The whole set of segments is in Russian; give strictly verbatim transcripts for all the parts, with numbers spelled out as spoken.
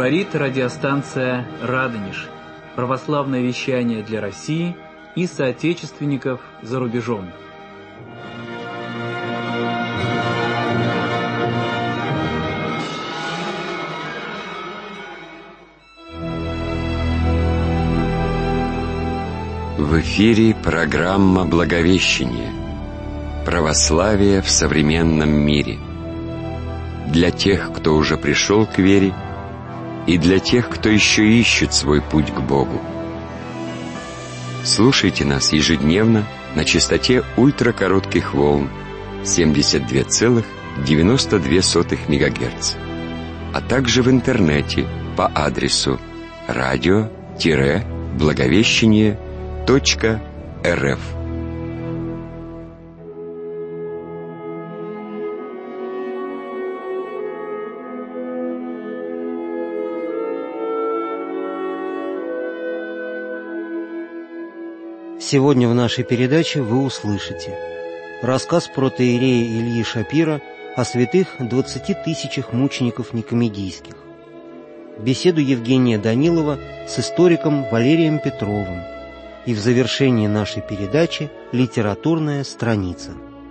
Говорит радиостанция «Радонеж». Православное вещание для России и соотечественников за рубежом. В эфире программа «Благовещение. Православие в современном мире». Для тех, кто уже пришел к вере, и для тех, кто еще ищет свой путь к Богу. Слушайте нас ежедневно на частоте ультракоротких волн семьдесят два целых девяносто две сотых мегагерца, а также в интернете по адресу радио-благовещение точка рф. Сегодня в нашей передаче вы услышите рассказ протоиерея Ильи Шапира о святых двадцати тысячах мучеников никомедийских, беседу Евгения Данилова с историком Валерием Петровым и в завершении нашей передачи литературная страница.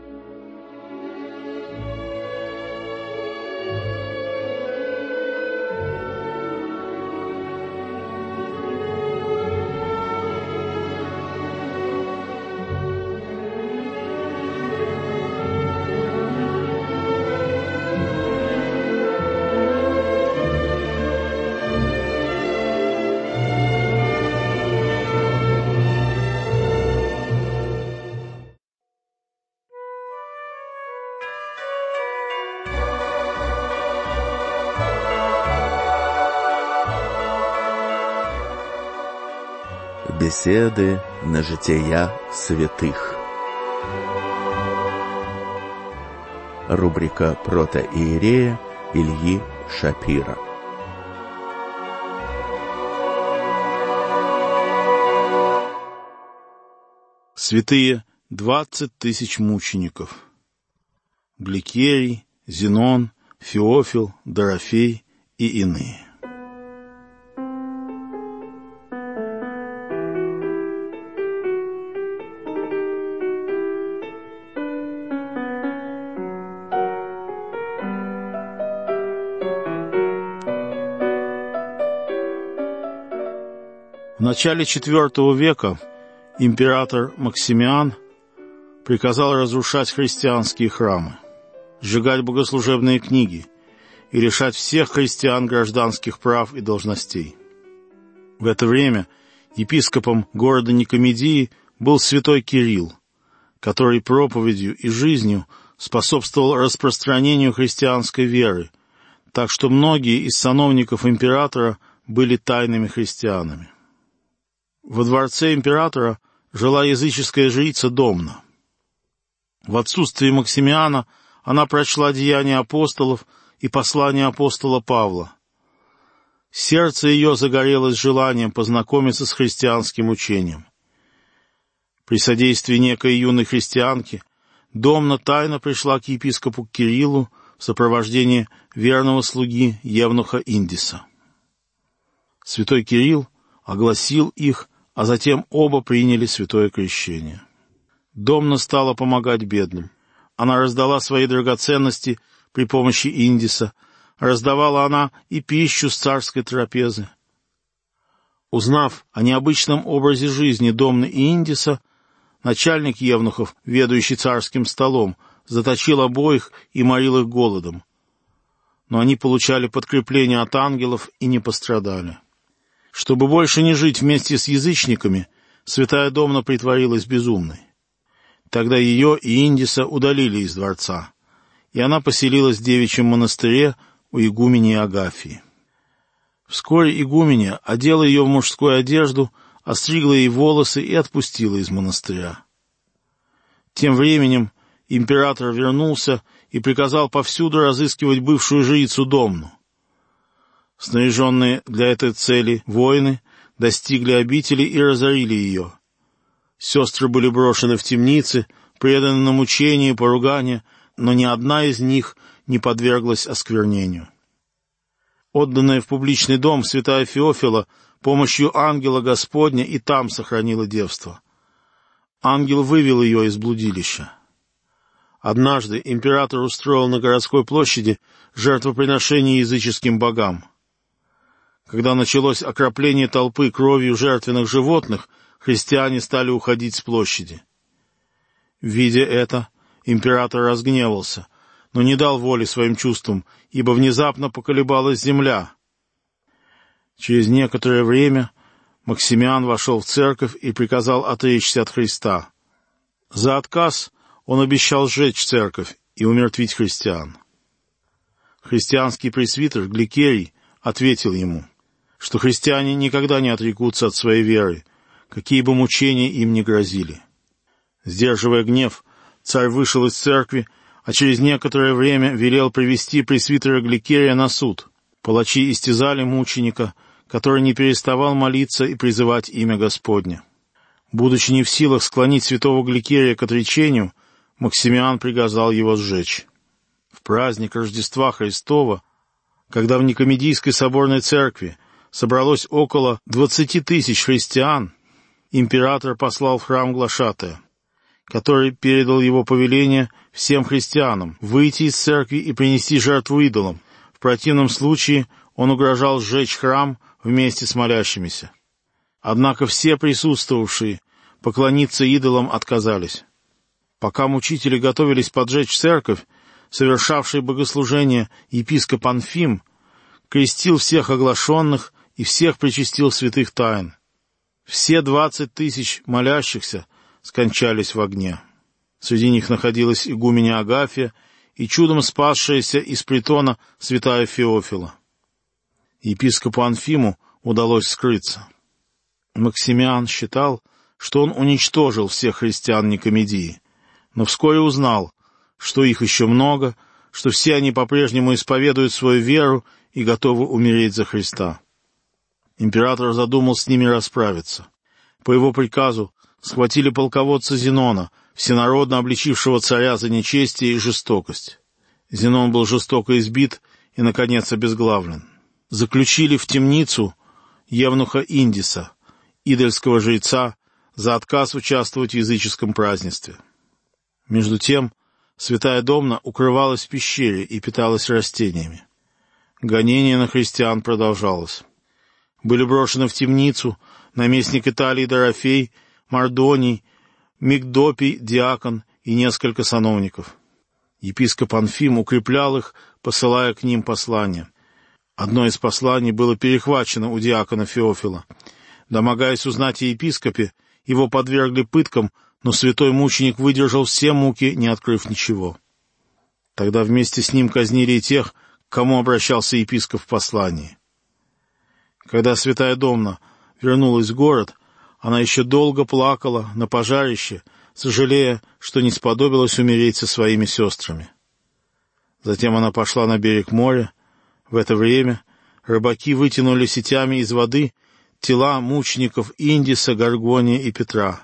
Беседы на жития святых. Рубрика протоиерея Ильи Шапира. Святые двадцать тысяч мучеников. Гликерий, Зенон, Феофил, Дорофей и иные. В начале четвёртого века император Максимиан приказал разрушать христианские храмы, сжигать богослужебные книги и лишать всех христиан гражданских прав и должностей. В это время епископом города Никомедии был святой Кирилл, который проповедью и жизнью способствовал распространению христианской веры, так что многие из сановников императора были тайными христианами. Во дворце императора жила языческая жрица Домна. В отсутствие Максимиана она прочла деяния апостолов и послание апостола Павла. Сердце ее загорелось желанием познакомиться с христианским учением. При содействии некой юной христианки Домна тайно пришла к епископу Кириллу в сопровождении верного слуги евнуха Индиса. Святой Кирилл огласил их, а затем оба приняли святое крещение. Домна стала помогать бедным. Она раздала свои драгоценности при помощи Индиса, раздавала она и пищу с царской трапезы. Узнав о необычном образе жизни Домны и Индиса, начальник евнухов, ведущий царским столом, заточил обоих и морил их голодом. Но они получали подкрепление от ангелов и не пострадали. Чтобы больше не жить вместе с язычниками, святая Домна притворилась безумной. Тогда ее и Индиса удалили из дворца, и она поселилась в девичьем монастыре у игумени Агафии. Вскоре игуменья одела ее в мужскую одежду, остригла ей волосы и отпустила из монастыря. Тем временем император вернулся и приказал повсюду разыскивать бывшую жрицу Домну. Снаряженные для этой цели воины достигли обители и разорили ее. Сестры были брошены в темницы, преданы на мучения и поругания, но ни одна из них не подверглась осквернению. отданная в публичный дом, святая Феофила помощью ангела Господня и там сохранила девство. Ангел вывел ее из блудилища. Однажды император устроил на городской площади жертвоприношение языческим богам. Когда началось окропление толпы кровью жертвенных животных, христиане стали уходить с площади. Видя это, император разгневался, но не дал воли своим чувствам, ибо внезапно поколебалась земля. Через некоторое время Максимиан вошел в церковь и приказал отречься от Христа. За отказ он обещал сжечь церковь и умертвить христиан. Христианский пресвитер Гликерий ответил ему, что христиане никогда не отрекутся от своей веры, какие бы мучения им ни грозили. Сдерживая гнев, царь вышел из церкви, а через некоторое время велел привести пресвитера Гликерия на суд. Палачи истязали мученика, который не переставал молиться и призывать имя Господне. Будучи не в силах склонить святого Гликерия к отречению, Максимиан приказал его сжечь. В праздник Рождества Христова, когда в Никомедийской соборной церкви собралось около двадцати тысяч христиан, император послал в храм глашатая, который передал его повеление всем христианам выйти из церкви и принести жертву идолам. В противном случае он угрожал сжечь храм вместе с молящимися. Однако все присутствовавшие поклониться идолам отказались. Пока мучители готовились поджечь церковь, совершавший богослужение епископ Анфим крестил всех оглашенных и всех причастил святых тайн. Все двадцать тысяч молящихся скончались в огне. Среди них находилась игуменя Агафья и чудом спасшаяся из притона святая Феофила. Епископу Анфиму удалось скрыться. Максимиан считал, что он уничтожил всех христиан Никомедии, но вскоре узнал, что их еще много, что все они по-прежнему исповедуют свою веру и готовы умереть за Христа. Император задумал с ними расправиться. По его приказу схватили полководца Зенона, всенародно обличившего царя за нечестие и жестокость. Зенон был жестоко избит и, наконец, обезглавлен. Заключили в темницу евнуха Индиса, идольского жреца, за отказ участвовать в языческом празднестве. Между тем, святая Домна укрывалась в пещере и питалась растениями. Гонение на христиан продолжалось. Были брошены в темницу наместник Италии Дорофей, Мардоний, Мигдопий, диакон и несколько сановников. Епископ Анфим укреплял их, посылая к ним послания. Одно из посланий было перехвачено у диакона Феофила. Домогаясь узнать о епископе, его подвергли пыткам, но святой мученик выдержал все муки, не открыв ничего. Тогда вместе с ним казнили и тех, к кому обращался епископ в послании. Когда святая Домна вернулась в город, она еще долго плакала на пожарище, сожалея, что не сподобилась умереть со своими сестрами. Затем она пошла на берег моря. В это время рыбаки вытянули сетями из воды тела мучеников Индиса, Горгония и Петра.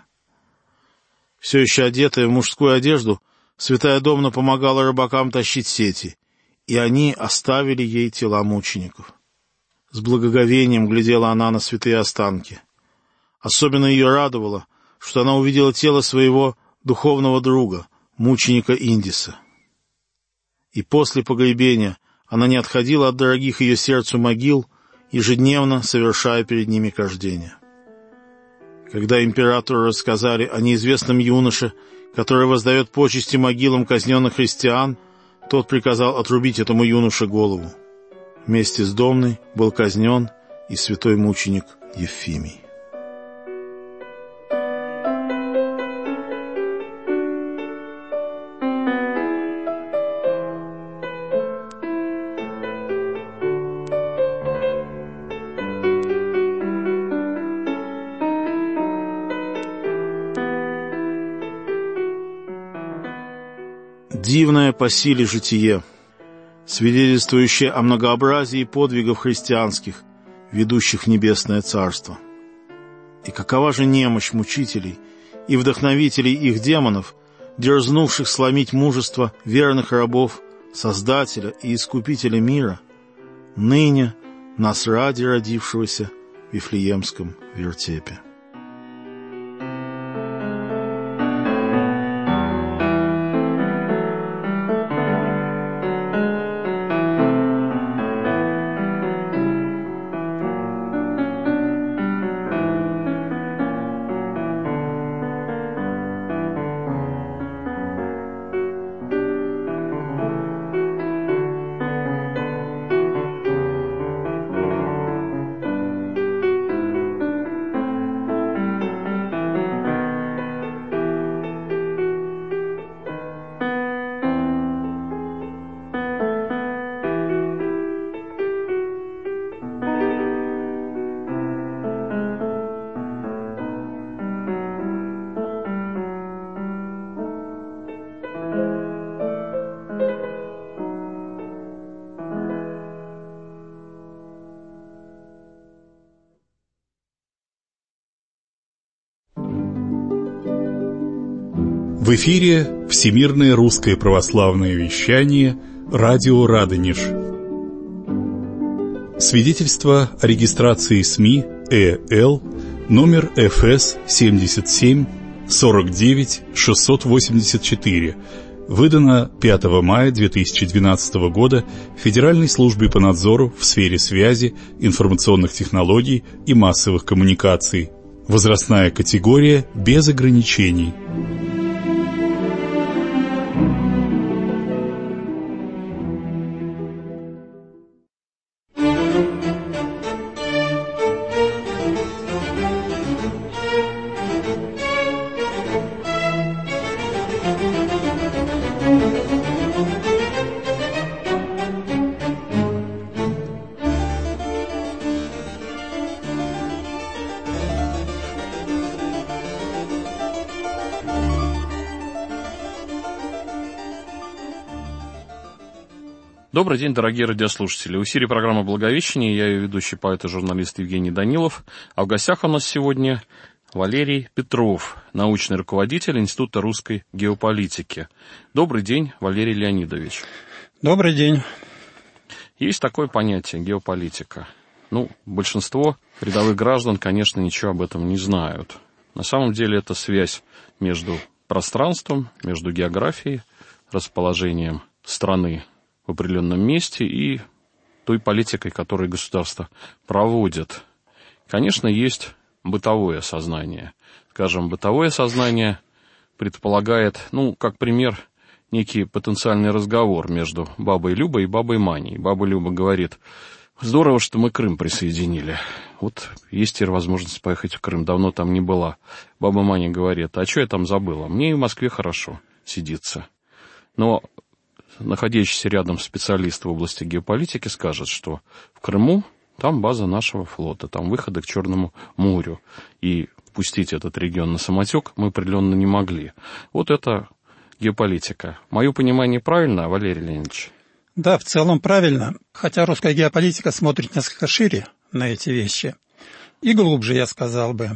Все еще одетая в мужскую одежду, святая Домна помогала рыбакам тащить сети, и они оставили ей тела мучеников. С благоговением глядела она на святые останки. Особенно ее радовало, что она увидела тело своего духовного друга, мученика Индиса. И после погребения она не отходила от дорогих ее сердцу могил, ежедневно совершая перед ними кождение. Когда императору рассказали о неизвестном юноше, который воздает почести могилам казненных христиан, тот приказал отрубить этому юноше голову. Вместе с Домной был казнен и святой мученик Евфимий. Дивное по силе житие, свидетельствующее о многообразии подвигов христианских, ведущих в небесное царство. И какова же немощь мучителей и вдохновителей их демонов, дерзнувших сломить мужество верных рабов Создателя и Искупителя мира, ныне нас ради родившегося в Вифлеемском вертепе. В эфире Всемирное русское православное вещание «Радио Радонеж». Свидетельство о регистрации СМИ ЭЛ номер эф эс семьдесят семь сорок девять шестьсот восемьдесят четыре, выдано пятого мая две тысячи двенадцатого года Федеральной службе по надзору в сфере связи, информационных технологий и массовых коммуникаций. Возрастная категория без ограничений. Добрый день, дорогие радиослушатели. В эфире программа «Благовещение». Я ее ведущий поэт и журналист Евгений Данилов. А в гостях у нас сегодня Валерий Петров, научный руководитель Института русской геополитики. Добрый день, Валерий Леонидович. Добрый день. Есть такое понятие геополитика. Ну, большинство рядовых граждан, конечно, ничего об этом не знают. На самом деле это связь между пространством, между географией, расположением страны в определенном месте и той политикой, которую государство проводит. Конечно, есть бытовое сознание. Скажем, бытовое сознание предполагает, ну, как пример, некий потенциальный разговор между бабой Любой и бабой Маней. Баба Люба говорит: здорово, что мы Крым присоединили. Вот есть теперь возможность поехать в Крым, давно там не была. Баба Маня говорит: а что я там забыла? Мне и в Москве хорошо сидится. Но находящийся рядом специалист в области геополитики скажет, что в Крыму там база нашего флота, там выходы к Черному морю. И пустить этот регион на самотек мы определенно не могли. Вот это геополитика. Мое понимание правильно, Валерий Леонидович? Да, в целом правильно. Хотя русская геополитика смотрит несколько шире на эти вещи. И глубже, я сказал бы.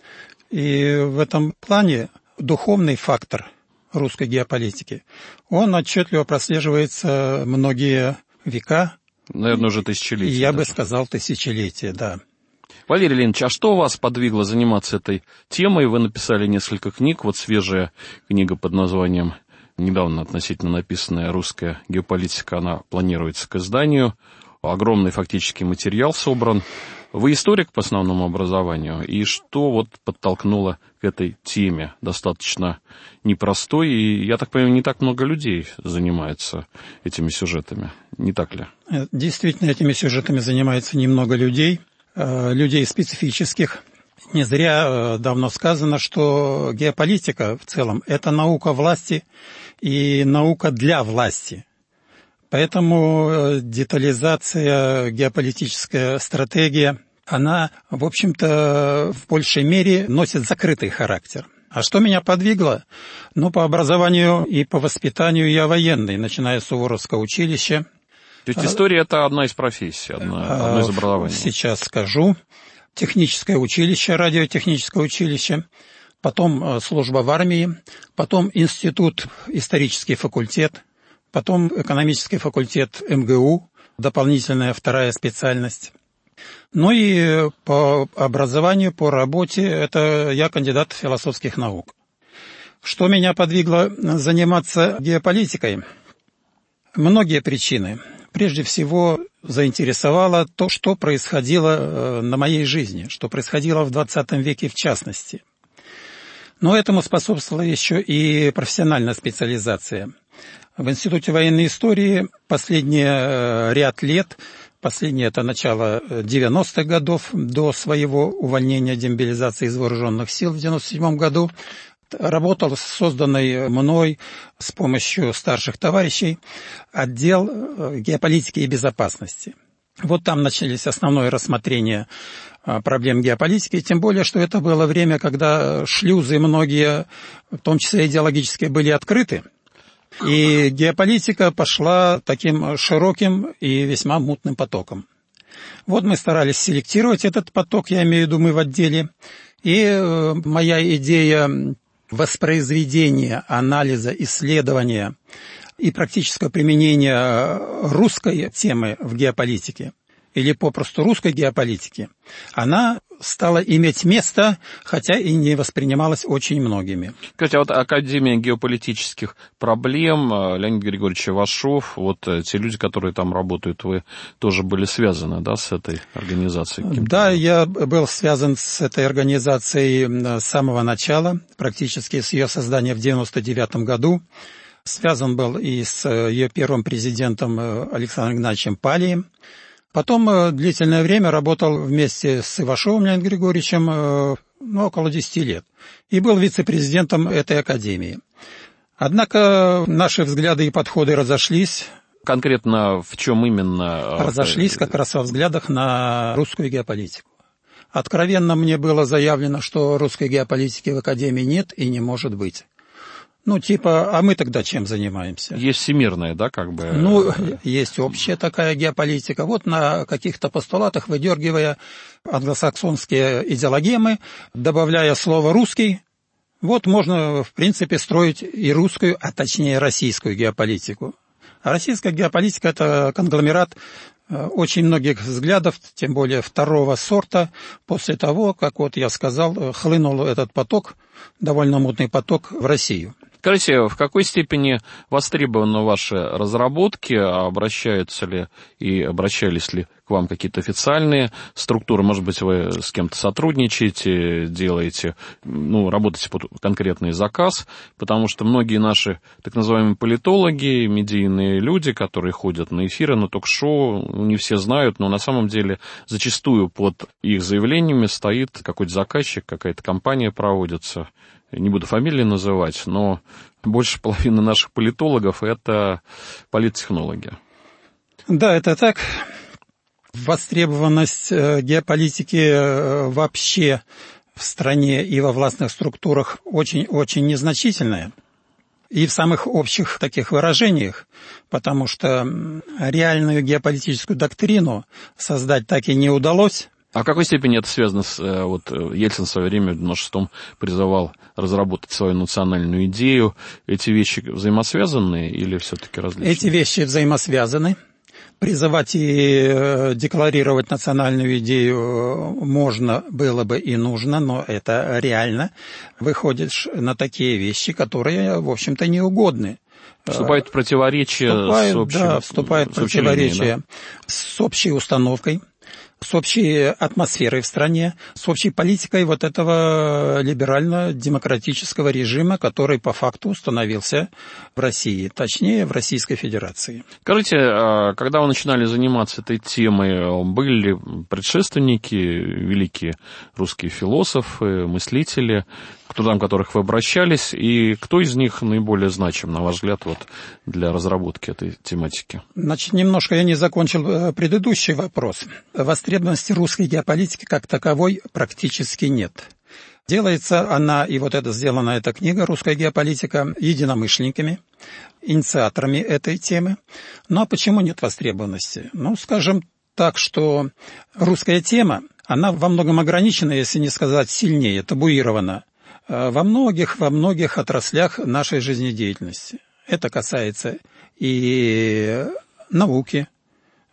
И в этом плане духовный фактор русской геополитики, он отчетливо прослеживается многие века. Наверное, уже тысячелетия. Я даже. бы сказал, тысячелетия, да. Валерий Леонидович, а что вас подвигло заниматься этой темой? Вы написали несколько книг. Вот свежая книга под названием, недавно относительно написанная «Русская геополитика», она планируется к изданию. Огромный фактически материал собран. Вы историк по основному образованию, и что вот подтолкнуло к этой теме, достаточно непростой, и, я так понимаю, не так много людей занимаются этими сюжетами, не так ли? Действительно, этими сюжетами занимается немного людей, людей специфических. Не зря давно сказано, что геополитика в целом – это наука власти и наука для власти. Поэтому детализация, геополитическая стратегия, она, в общем-то, в большей мере носит закрытый характер. А что меня подвигло? Ну, по образованию и по воспитанию я военный, начиная с Суворовского училища. То есть история – это одна из профессий, одна, одно из образований. Сейчас скажу. Техническое училище, радиотехническое училище, потом служба в армии, потом институт, исторический факультет, потом экономический факультет эм гэ у, дополнительная вторая специальность. Ну и по образованию, по работе, это я кандидат философских наук. Что меня подвигло заниматься геополитикой? Многие причины. Прежде всего, заинтересовало то, что происходило на моей жизни, что происходило в двадцатом веке в частности. Но этому способствовала еще и профессиональная специализация. В Институте военной истории последний ряд лет, последнее это начало девяностых годов, до своего увольнения, демобилизации из вооруженных сил в девяносто седьмом году, работал с созданной мной с помощью старших товарищей отдел геополитики и безопасности. Вот там начались основное рассмотрение проблем геополитики, тем более, что это было время, когда шлюзы многие, в том числе идеологические, были открыты, и геополитика пошла таким широким и весьма мутным потоком. Вот мы старались селектировать этот поток, я имею в виду мы в отделе, и моя идея воспроизведения, анализа, исследования и практического применения русской темы в геополитике, или попросту русской геополитики, она стала иметь место, хотя и не воспринималась очень многими. Кстати, а вот Академия геополитических проблем, Леонид Григорьевич Ивашов, вот те люди, которые там работают, вы тоже были связаны, да, с этой организацией? Да, я был связан с этой организацией с самого начала, практически с ее создания в девяносто девятом году. Связан был и с ее первым президентом Александром Игнатьевичем Палием. Потом длительное время работал вместе с Ивашовым Леонидом Григорьевичем, ну, около десяти лет, и был вице-президентом этой академии. Однако наши взгляды и подходы разошлись. Конкретно в чем именно? Разошлись как раз во взглядах на русскую геополитику. Откровенно мне было заявлено, что русской геополитики в академии нет и не может быть. Ну, типа, а мы тогда чем занимаемся? Есть всемирная, да, как бы? Ну, есть общая такая геополитика. Вот на каких-то постулатах, выдергивая англосаксонские идеологемы, добавляя слово «русский», вот можно, в принципе, строить и русскую, а точнее российскую геополитику. А российская геополитика – это конгломерат очень многих взглядов, тем более второго сорта, после того, как, вот я сказал, хлынул этот поток, довольно мутный поток в Россию. Скажите, в какой степени востребованы ваши разработки, обращаются ли и обращались ли к вам какие-то официальные структуры, может быть, вы с кем-то сотрудничаете, делаете, ну, работаете под конкретный заказ, потому что многие наши так называемые политологи, медийные люди, которые ходят на эфиры, на ток-шоу, не все знают, но на самом деле зачастую под их заявлениями стоит какой-то заказчик, какая-то компания проводится. Не буду фамилии называть, но больше половины наших политологов – это политтехнологи. Да, это так. Востребованность геополитики вообще в стране и во властных структурах очень-очень незначительная. И в самых общих таких выражениях, потому что реальную геополитическую доктрину создать так и не удалось. А в какой степени это связано с... Вот Ельцин в свое время в девяносто шестом призывал разработать свою национальную идею. Эти вещи взаимосвязаны или все-таки различны? Эти вещи взаимосвязаны. Призывать и декларировать национальную идею можно было бы и нужно, но это реально. Выходишь на такие вещи, которые, в общем-то, неугодны. Вступают в противоречие вступает, с общей... Да, вступает в противоречие да? с общей установкой, с общей атмосферой в стране, с общей политикой вот этого либерально-демократического режима, который по факту установился в России, точнее, в Российской Федерации. Скажите, когда вы начинали заниматься этой темой, были ли предшественники, великие русские философы, мыслители, к трудам которых вы обращались, и кто из них наиболее значим, на ваш взгляд, вот, для разработки этой тематики? Значит, немножко я не закончил предыдущий вопрос. Востребованности русской геополитики как таковой практически нет. Делается она, и вот это сделана эта книга «Русская геополитика» единомышленниками, инициаторами этой темы. Ну а почему нет востребованности? Ну, скажем так, что русская тема, она во многом ограничена, если не сказать сильнее, табуирована во многих, во многих отраслях нашей жизнедеятельности. Это касается и науки,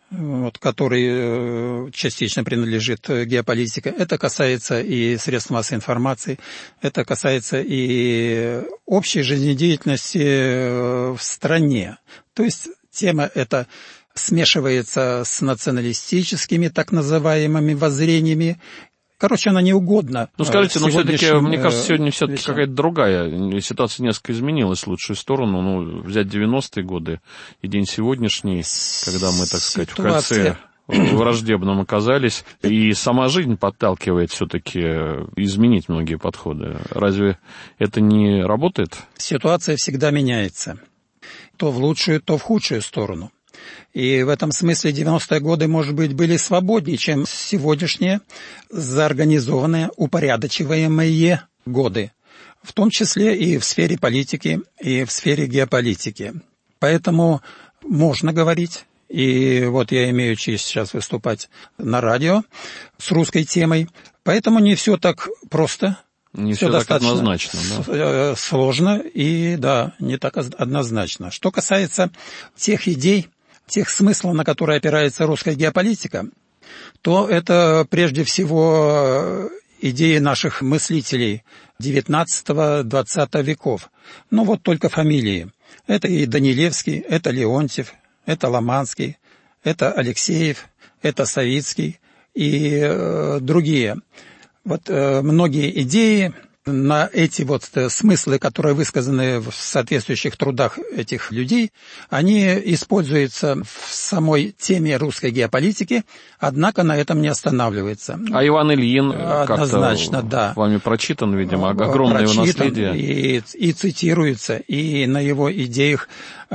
вот, который частично принадлежит геополитике. Это касается и средств массовой информации, это касается и общей жизнедеятельности в стране. То есть тема эта смешивается с националистическими так называемыми воззрениями. Короче, она не угодна. Ну, скажите, но все-таки, мне кажется, сегодня все-таки какая-то другая ситуация, несколько изменилась в лучшую сторону. Ну, взять девяностые годы и день сегодняшний, когда мы, так сказать, ситуация... в кольце враждебном оказались, и сама жизнь подталкивает все-таки изменить многие подходы. Разве это не работает? Ситуация всегда меняется. То в лучшую, то в худшую сторону. И в этом смысле девяностые годы, может быть, были свободнее, чем сегодняшние заорганизованные, упорядочиваемые годы, в том числе и в сфере политики, и в сфере геополитики. Поэтому можно говорить, и вот я имею честь сейчас выступать на радио с русской темой, поэтому не все так просто. Не все, все достаточно так однозначно, да? Сложно и, да, не так однозначно. Что касается тех идей, тех смыслов, на которые опирается русская геополитика, то это прежде всего идеи наших мыслителей девятнадцатого-двадцатого веков. Ну вот только фамилии. Это и Данилевский, это Леонтьев, это Ломанский, это Алексеев, это Савицкий и э, другие. Вот э, многие идеи на эти вот смыслы, которые высказаны в соответствующих трудах этих людей, они используются в самой теме русской геополитики, однако на этом не останавливается. А Иван Ильин однозначно, как-то да. вами прочитан, видимо, огромное его наследие. И, и цитируется, и на его идеях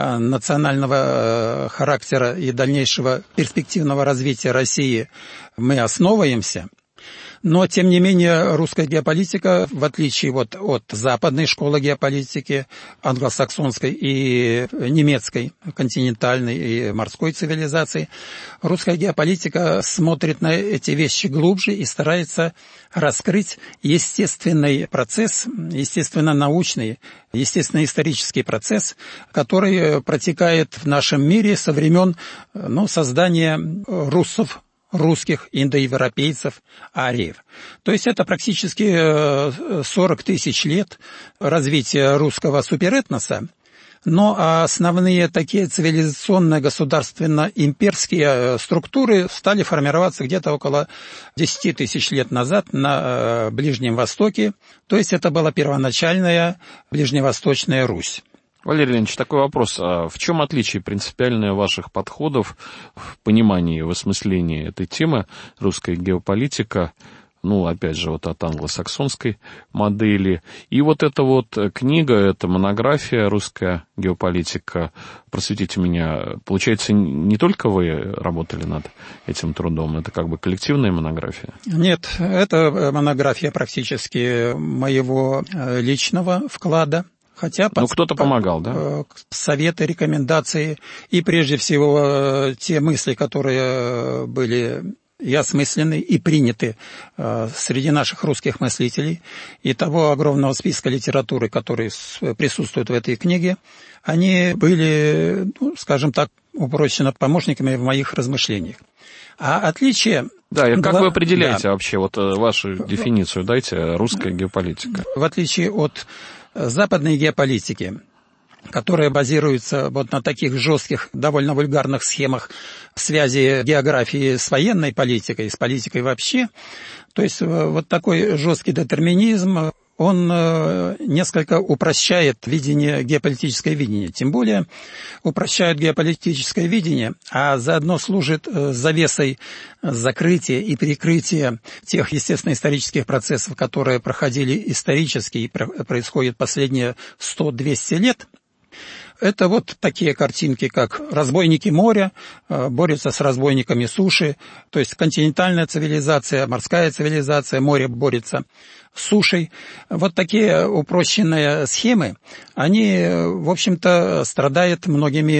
национального характера и дальнейшего перспективного развития России мы основываемся. Но, тем не менее, русская геополитика, в отличие вот от западной школы геополитики, англосаксонской и немецкой, континентальной и морской цивилизации, русская геополитика смотрит на эти вещи глубже и старается раскрыть естественный процесс, естественно-научный, естественно-исторический процесс, который протекает в нашем мире со времен ну, создания руссов, русских, индоевропейцев, ариев. То есть это практически сорок тысяч лет развития русского суперэтноса, но основные такие цивилизационные государственно-имперские структуры стали формироваться где-то около десять тысяч лет назад на Ближнем Востоке, то есть это была первоначальная Ближневосточная Русь. Валерий Леонидович, такой вопрос. А в чем отличие принципиальное ваших подходов в понимании, в осмыслении этой темы русская геополитика, ну, опять же, вот от англосаксонской модели, и вот эта вот книга, эта монография «Русская геополитика», просветите меня, получается, не только вы работали над этим трудом, это как бы коллективная монография? Нет, это монография практически моего личного вклада. Хотя ну, кто-то помогал, да? Советы, рекомендации и, прежде всего, те мысли, которые были и осмыслены, и приняты среди наших русских мыслителей, и того огромного списка литературы, который присутствует в этой книге, они были, ну, скажем так, упроченно помощниками в моих размышлениях. А отличие... Да, и как было... вы определяете да. вообще вот вашу дефиницию, дайте, русская геополитика? В отличие от западной геополитики, которая базируется вот на таких жестких, довольно вульгарных схемах связи географии с военной политикой, с политикой вообще, то есть вот такой жесткий детерминизм, он несколько упрощает видение, геополитическое видение. Тем более упрощает геополитическое видение, а заодно служит завесой закрытия и перекрытия тех естественно-исторических процессов, которые проходили исторически и происходят последние сто-двести лет. Это вот такие картинки, как разбойники моря борются с разбойниками суши, то есть континентальная цивилизация, морская цивилизация, море борется с сушей. Вот такие упрощенные схемы, они, в общем-то, страдают многими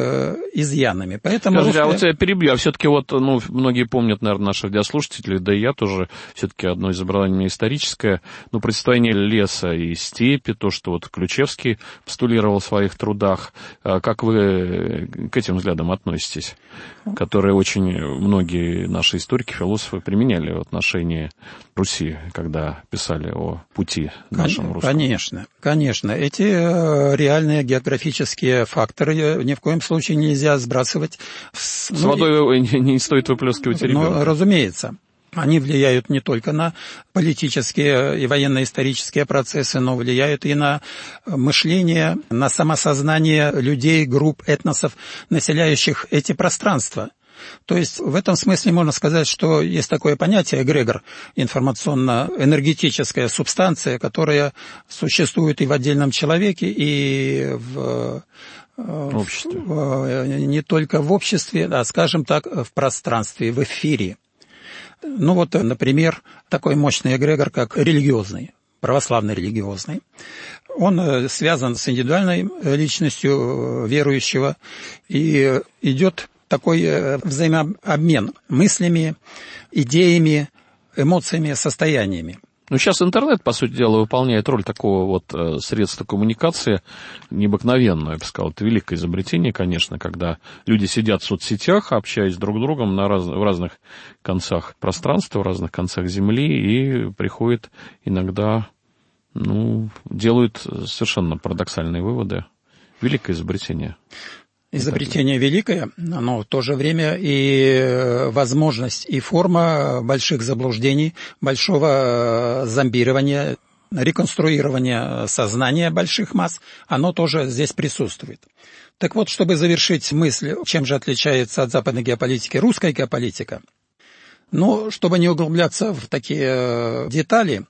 изъянами. Поэтому Скажите, русская... а вот я перебью, а все-таки вот, ну, многие помнят, наверное, наших радиослушателей, да и я тоже, все-таки одно из образований историческое, ну, представление леса и степи, то, что вот Ключевский постулировал в своих трудах, городах. Как вы к этим взглядам относитесь, которые очень многие наши историки, философы применяли в отношении Руси, когда писали о пути нашему русскому? Конечно, конечно. Эти реальные географические факторы ни в коем случае нельзя сбрасывать. С, с ну, водой и... не стоит выплескивать ребенка. Ну, разумеется. Они влияют не только на политические и военно-исторические процессы, но влияют и на мышление, на самосознание людей, групп, этносов, населяющих эти пространства. То есть в этом смысле можно сказать, что есть такое понятие эгрегор, информационно-энергетическая субстанция, которая существует и в отдельном человеке, и в... В обществе. В, не только в обществе, а, скажем так, в пространстве, в эфире. Ну вот, например, такой мощный эгрегор, как религиозный, православный религиозный. Он связан с индивидуальной личностью верующего, и идет такой взаимообмен мыслями, идеями, эмоциями, состояниями. Ну, сейчас интернет, по сути дела, выполняет роль такого вот э, средства коммуникации необыкновенного, я бы сказал. Это великое изобретение, конечно, когда люди сидят в соцсетях, общаясь друг с другом на раз, в разных концах пространства, в разных концах Земли, и приходят иногда, ну, делают совершенно парадоксальные выводы. Великое изобретение. Изобретение великое, но в то же время и возможность, и форма больших заблуждений, большого зомбирования, реконструирования сознания больших масс, оно тоже здесь присутствует. Так вот, чтобы завершить мысль, чем же отличается от западной геополитики русская геополитика, ну, чтобы не углубляться в такие детали,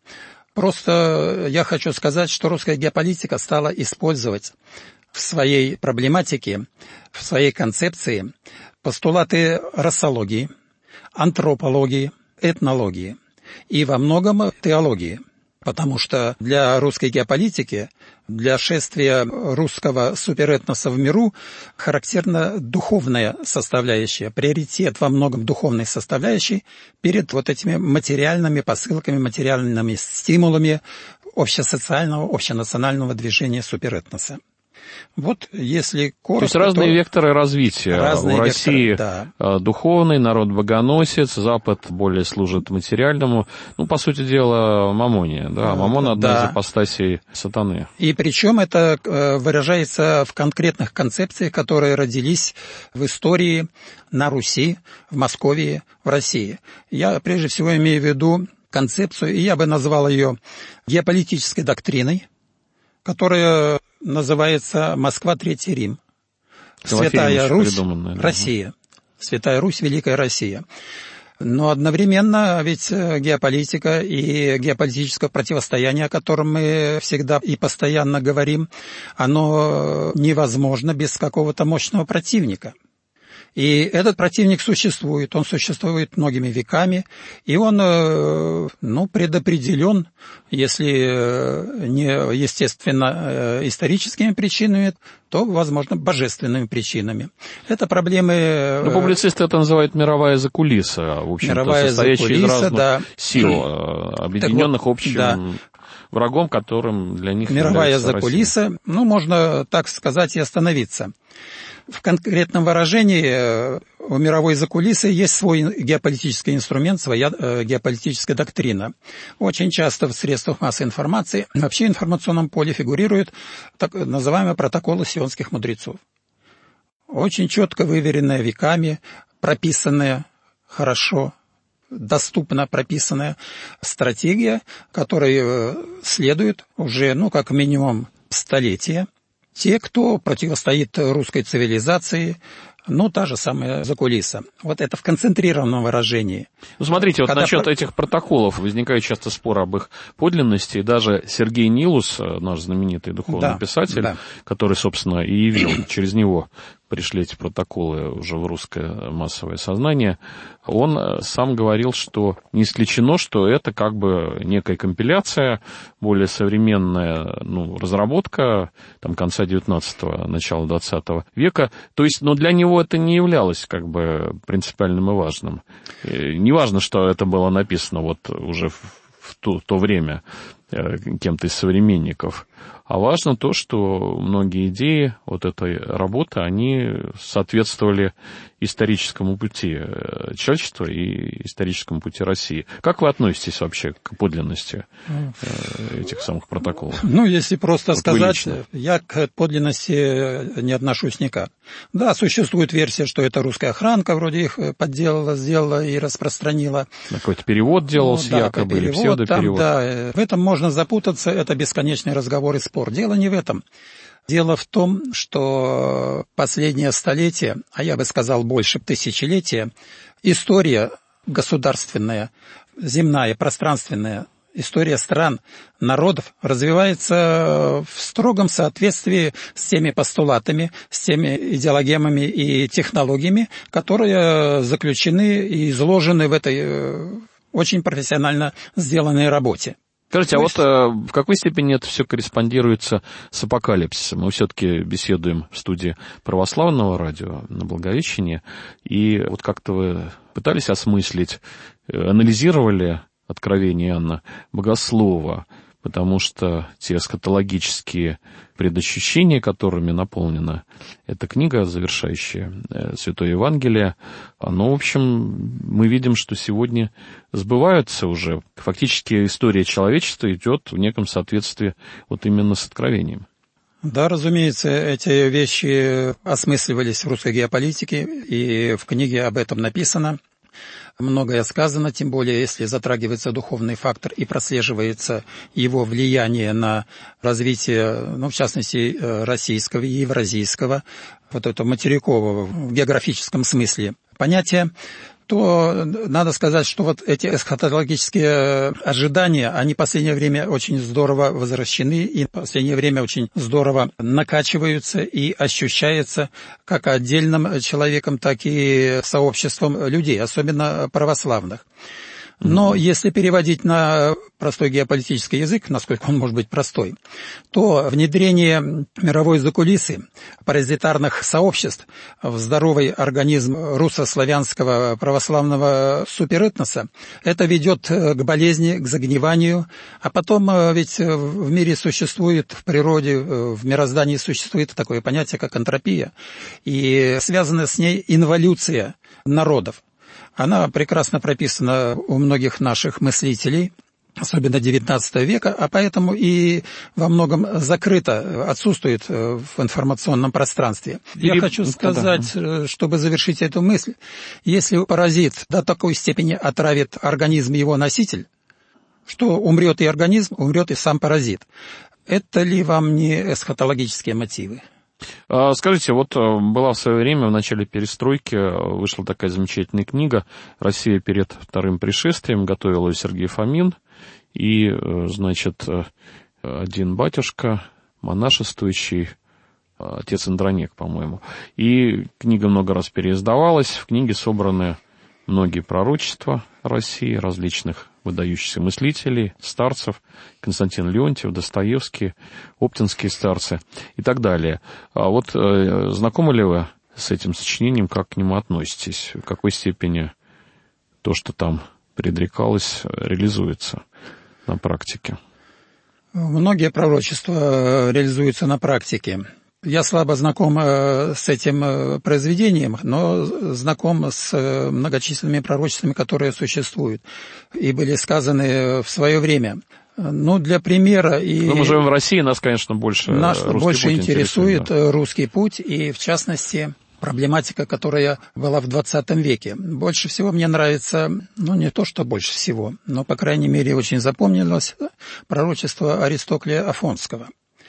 просто я хочу сказать, что русская геополитика стала использовать в своей проблематике, в своей концепции постулаты расологии, антропологии, этнологии и во многом теологии. Потому что для русской геополитики, для шествия русского суперэтноса в миру характерна духовная составляющая, приоритет во многом духовной составляющей перед вот этими материальными посылками, материальными стимулами общесоциального, общенационального движения суперэтноса. Вот если коротко... То есть разные то... векторы развития. Разные У России векторы, да. Духовный, народ-богоносец, Запад более служит материальному. Ну, по сути дела, Мамония. Да? Мамон — одна да. из ипостасей сатаны. И причем это выражается в конкретных концепциях, которые родились в истории на Руси, в Московии, в России. Я прежде всего имею в виду концепцию, и я бы назвал ее геополитической доктриной, которая называется «Москва, Третий Рим». Святая Русь, Россия. Святая Русь, Великая Россия. Но одновременно ведь геополитика и геополитическое противостояние, о котором мы всегда и постоянно говорим, оно невозможно без какого-то мощного противника. И этот противник существует, он существует многими веками, и он, ну, предопределен, если не, естественно, историческими причинами, то, возможно, божественными причинами. Это проблемы... Ну, публицисты это называют мировая закулиса, в общем-то, состоящая из разных да. сил, объединенных вот, общим... Да. врагом, которым для них мировая закулиса, Россия. Ну, можно так сказать и остановиться. В конкретном выражении у мировой закулисы есть свой геополитический инструмент, своя геополитическая доктрина. Очень часто в средствах массовой информации, вообще в информационном поле фигурируют так называемые протоколы сионских мудрецов. Очень четко выверенная веками, прописанная хорошо, доступно прописанная стратегия, которой следует уже, ну, как минимум, столетия. Те, кто противостоит русской цивилизации, ну, та же самая закулиса. Вот это в концентрированном выражении. Ну, смотрите, вот Когда насчет про... этих протоколов возникает часто спор об их подлинности. И даже Сергей Нилус, наш знаменитый духовный да, писатель, да. который, собственно, и явил через него пришли эти протоколы уже в русское массовое сознание, он сам говорил, что не исключено, что это как бы некая компиляция, более современная ну, разработка там, конца девятнадцатого, начала двадцатого века. То есть, но для него это не являлось как бы принципиальным и важным. И не важно, что это было написано вот уже в то, то время. кем-то из современников. А важно то, что многие идеи вот этой работы, они соответствовали историческому пути человечества и историческому пути России. Как вы относитесь вообще к подлинности этих самых протоколов? Ну, если просто вот сказать, я к подлинности не отношусь никак. Да, существует версия, что это русская охранка вроде их подделала, сделала и распространила. Какой-то перевод делался, ну, да, якобы, перевод, или псевдоперевод. Там, да, в этом можно запутаться, это бесконечный разговор и спор. Дело не в этом. Дело в том, что последнее столетие, а я бы сказал больше тысячелетия, история государственная, земная, пространственная, история стран, народов развивается в строгом соответствии с теми постулатами, с теми идеологемами и технологиями, которые заключены и изложены в этой очень профессионально сделанной работе. Скажите, а вот в какой степени это все корреспондируется с апокалипсисом? Мы все-таки беседуем в студии православного радио на Благовещении, и вот как-то вы пытались осмыслить, анализировали откровение Иоанна Богослова, потому что те эсхатологические предощущения, которыми наполнена эта книга, завершающая Святое Евангелие, оно, в общем, мы видим, что сегодня сбываются уже. Фактически история человечества идет в неком соответствии вот именно с откровением. Да, разумеется, эти вещи осмысливались в русской геополитике, и в книге об этом написано. Многое сказано, тем более, если затрагивается духовный фактор и прослеживается его влияние на развитие, ну, в частности, российского и евразийского, вот этого материкового в географическом смысле понятия, то надо сказать, что вот эти эсхатологические ожидания, они в последнее время очень здорово возвращены и в последнее время очень здорово накачиваются и ощущаются как отдельным человеком, так и сообществом людей, особенно православных. Но если переводить на простой геополитический язык, насколько он может быть простой, то внедрение мировой закулисы, паразитарных сообществ в здоровый организм руссо-славянского православного суперэтноса, это ведет к болезни, к загниванию. А потом ведь в мире существует, в природе, в мироздании существует такое понятие, как энтропия, и связана с ней инволюция народов. Она прекрасно прописана у многих наших мыслителей, особенно девятнадцатого века, а поэтому и во многом закрыто, отсутствует в информационном пространстве. Я Или... хочу сказать, да. чтобы завершить эту мысль, если паразит до такой степени отравит организм его носитель, что умрет и организм, умрет и сам паразит. Это ли вам не эсхатологические мотивы? Скажите, вот была в свое время, в начале перестройки, вышла такая замечательная книга «Россия перед вторым пришествием», готовил ее Сергей Фомин, и, значит, один батюшка, монашествующий, отец Андронек, по-моему, и книга много раз переиздавалась, в книге собраны многие пророчества России, различных выдающихся мыслителей, старцев, Константин Леонтьев, Достоевский, оптинские старцы и так далее. А вот э, знакомы ли вы с этим сочинением, как к нему относитесь? В какой степени то, что там предрекалось, реализуется на практике? Многие пророчества реализуются на практике. Я слабо знаком с этим произведением, но знаком с многочисленными пророчествами, которые существуют и были сказаны в свое время. Ну, для примера... И ну, мы живем в России, нас, конечно, больше Нас русский больше путь интересует да. русский путь, и, в частности, проблематика, которая была в двадцатом веке. Больше всего мне нравится, ну, не то, что больше всего, но, по крайней мере, очень запомнилось пророчество Аристоклия Афонского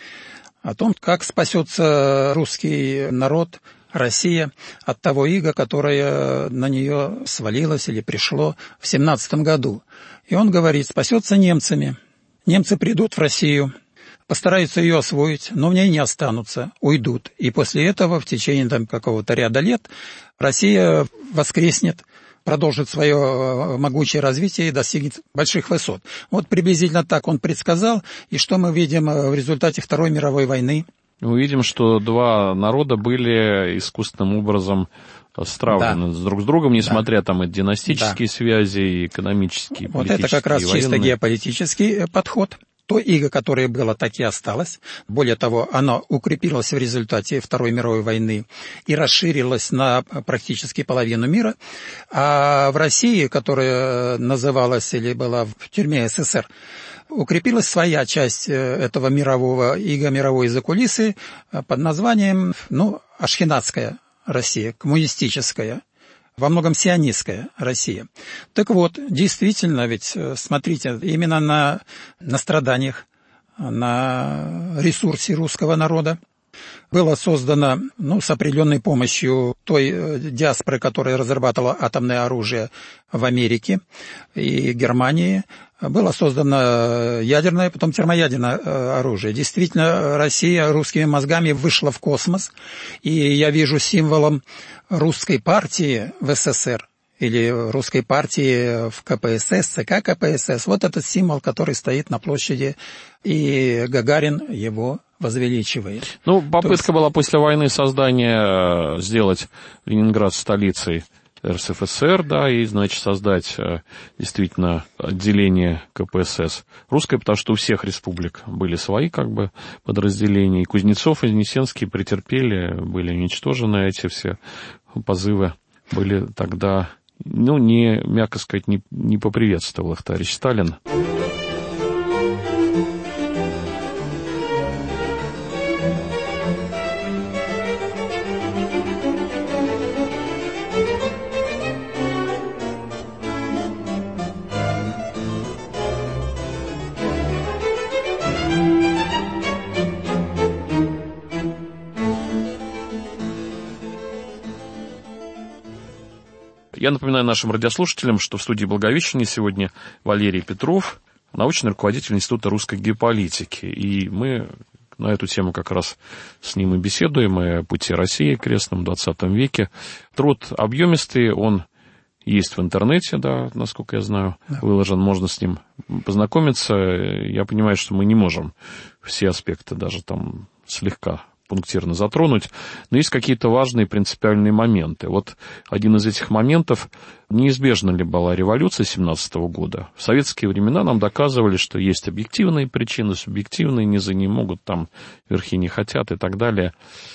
о том, как спасется русский народ, Россия, от того ига, которое на нее свалилось или пришло в семнадцатом году. И он говорит, спасется немцами. Немцы придут в Россию, постараются ее освоить, но в ней не останутся, уйдут. И после этого в течение там, какого-то ряда лет Россия воскреснет, продолжит свое могучее развитие и достигнет больших высот. Вот приблизительно так он предсказал, и что мы видим в результате Второй мировой войны. Мы видим, что два народа были искусственным образом стравлены да. друг с другом, несмотря да. там и династические да. связи, и экономические, и вот это как раз чисто геополитический подход. То иго, которое было, так и осталось. Более того, оно укрепилось в результате Второй мировой войны и расширилось на практически половину мира. А в России, которая называлась или была в тюрьме СССР, укрепилась своя часть этого мирового иго, мировой закулисы под названием, ну, Ашхеназская Россия, коммунистическая, во многом сионистская Россия. Так вот, действительно, ведь, смотрите, именно на, на страданиях, на ресурсе русского народа было создано, ну, с определенной помощью той диаспоры, которая разрабатывала атомное оружие в Америке и Германии, было создано ядерное, потом термоядерное оружие. Действительно, Россия русскими мозгами вышла в космос, и я вижу символом русской партии в СССР или русской партии в ка пэ эс эс, ЦК ка пэ эс эс, вот этот символ, который стоит на площади, и Гагарин его возвеличивает. Ну, попытка есть... была после войны создания, сделать Ленинград столицей эр эс эф эс эр, да, и, значит, создать действительно отделение ка пэ эс эс русское, потому что у всех республик были свои, как бы, подразделения. И Кузнецов, и Вознесенский претерпели, были уничтожены эти все позывы, были тогда, ну, не, мягко сказать, не, не поприветствовал их товарищ Сталин. Я напоминаю нашим радиослушателям, что в студии Благовещения сегодня Валерий Петров, научный руководитель Института русской геополитики. И мы на эту тему как раз с ним и беседуем, и о пути России крестном в двадцатом веке. Труд объемистый, он есть в интернете, да, насколько я знаю, да. Выложен, можно с ним познакомиться. Я понимаю, что мы не можем все аспекты даже там слегка пунктирно затронуть, но есть какие-то важные принципиальные моменты. Вот один из этих моментов: неизбежна ли была революция семнадцатого года? В советские времена нам доказывали, что есть объективные причины, субъективные, низы не могут, там верхи не хотят и так далее,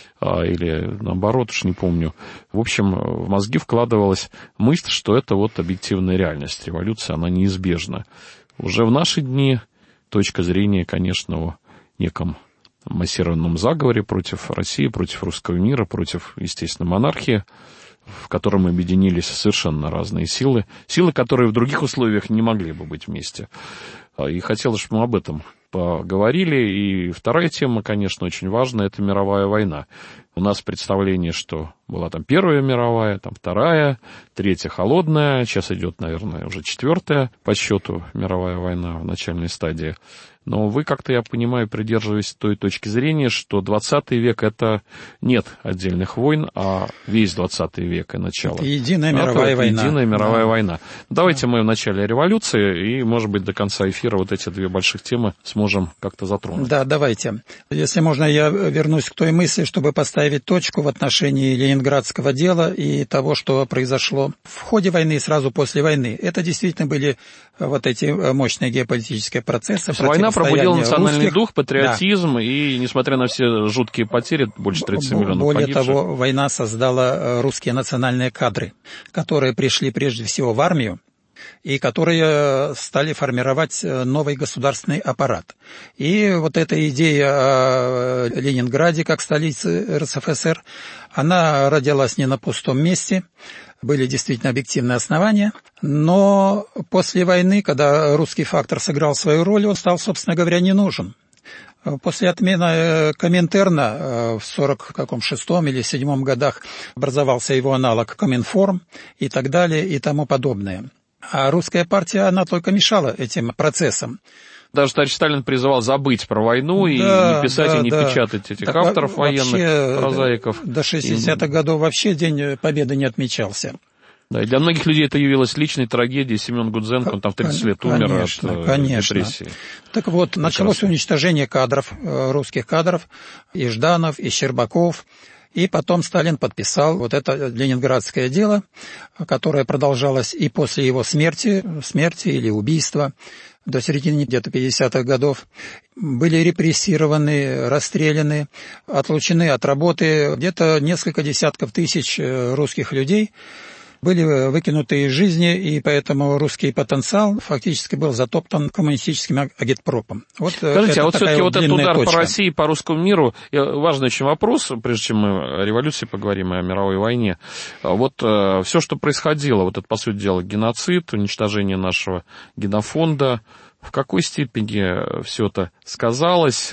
или наоборот, уж не помню. В общем, в мозги вкладывалась мысль, что это вот объективная реальность, революция, она неизбежна. Уже в наши дни точка зрения, конечно, о неком массированном заговоре против России, против русского мира, против, естественно, монархии, в котором объединились совершенно разные силы, силы, которые в других условиях не могли бы быть вместе. И хотелось, чтобы мы об этом поговорили. И вторая тема, конечно, очень важная, это мировая война. У нас представление, что была там Первая мировая, там Вторая, Третья холодная, сейчас идет, наверное, уже четвертая по счету мировая война в начальной стадии. Но вы, как-то, я понимаю, придерживаетесь той точки зрения, что двадцатый век — это нет отдельных войн, а весь двадцатый век и начало. Это единая мировая это война. Единая мировая да. война. Давайте да. мы в начале революции, и, может быть, до конца эфира вот эти две больших темы сможем как-то затронуть. Да, давайте. Если можно, я вернусь к той мысли, чтобы поставить точку в отношении ленинградского дела и того, что произошло в ходе войны и сразу после войны. Это действительно были вот эти мощные геополитические процессы. Война пробудила национальный русских. дух, патриотизм, да. и, несмотря на все жуткие потери, больше тридцати миллионов Более погибших. того, война создала русские национальные кадры, которые пришли прежде всего в армию, и которые стали формировать новый государственный аппарат. И вот эта идея о Ленинграде как столице эр эс эф эс эр, она родилась не на пустом месте, были действительно объективные основания, но после войны, когда русский фактор сыграл свою роль, он стал, собственно говоря, не нужен. После отмены Коминтерна в сорок шестом или седьмом годах образовался его аналог Коминформ и так далее и тому подобное. А русская партия, она только мешала этим процессам. Даже товарищ Сталин призывал забыть про войну и да, не писать, да, и не да. печатать этих так авторов военных, прозаиков. До шестидесятых годов вообще День Победы не отмечался. Да, и для многих людей это явилось личной трагедией. Семен Гудзенко, он там в тридцать лет умер конечно, от конечно. депрессии. Так вот, Прекрасно. началось уничтожение кадров, русских кадров, и Жданов, и Щербаков. И потом Сталин подписал вот это ленинградское дело, которое продолжалось и после его смерти, смерти или убийства. до середины где-то пятидесятых годов, были репрессированы, расстреляны, отлучены от работы. Где-то несколько десятков тысяч русских людей были выкинуты из жизни, и поэтому русский потенциал фактически был затоптан коммунистическим агитпропом. Вот. Скажите, а вот все-таки вот этот удар точка. по России, по русскому миру, важный очень вопрос, прежде чем мы о революции поговорим и о мировой войне. Вот все, что происходило, вот это, по сути дела, геноцид, уничтожение нашего генофонда, в какой степени все это сказалось?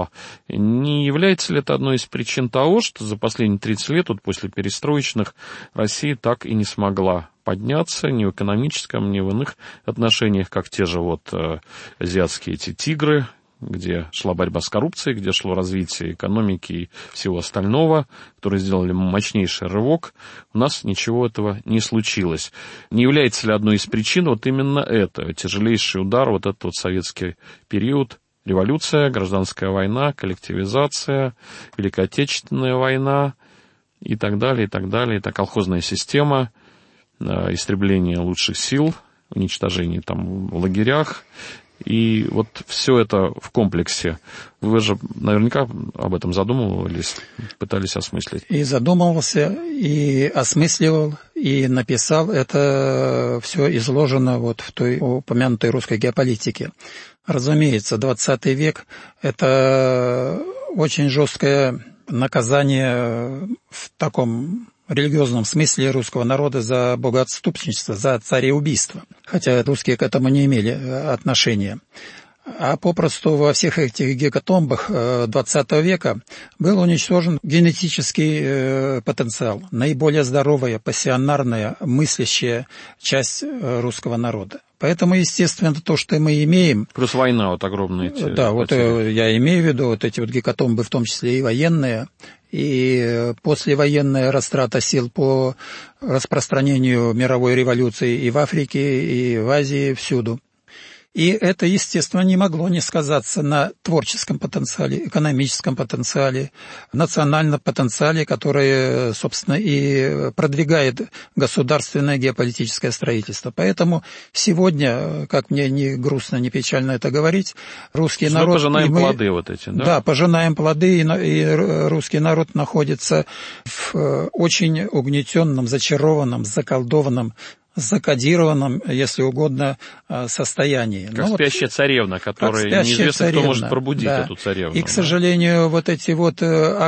Не является ли это одной из причин того, что за последние тридцать лет, вот после перестроечных, Россия так и не смогла подняться ни в экономическом, ни в иных отношениях, как те же вот азиатские эти тигры, где шла борьба с коррупцией, где шло развитие экономики и всего остального, которые сделали мощнейший рывок, у нас ничего этого не случилось. Не является ли одной из причин вот именно это, тяжелейший удар, вот этот вот советский период, революция, гражданская война, коллективизация, Великая Отечественная война и так далее, и так далее, это колхозная система, истребление лучших сил, уничтожение там в лагерях. И вот все это в комплексе. Вы же наверняка об этом задумывались, пытались осмыслить. И задумывался, и осмысливал, и написал. Это все изложено вот в той упомянутой русской геополитике. Разумеется, двадцатый век – это очень жесткое наказание в таком религиозном смысле русского народа за богоотступничество, за цареубийство, хотя русские к этому не имели отношения. А попросту во всех этих гекатомбах двадцатого века был уничтожен генетический потенциал, наиболее здоровая, пассионарная, мыслящая часть русского народа. Поэтому, естественно, то, что мы имеем... Плюс война вот огромная. Эти да, вот я имею в виду вот эти вот гекатомбы, в том числе и военные, и послевоенная растрата сил по распространению мировой революции и в Африке, и в Азии, всюду. И это, естественно, не могло не сказаться на творческом потенциале, экономическом потенциале, национальном потенциале, который, собственно, и продвигает государственное геополитическое строительство. Поэтому сегодня, как мне не грустно, не печально это говорить, русский народ... Мы пожинаем мы, плоды вот эти, да? Да, пожинаем плоды, и, и русский народ находится в очень угнетенном, зачарованном, заколдованном, закодированном, если угодно, состоянии. Как ну, спящая вот, царевна, которая неизвестно, царевна, кто может пробудить да. эту царевну. И, к сожалению, да. вот эти вот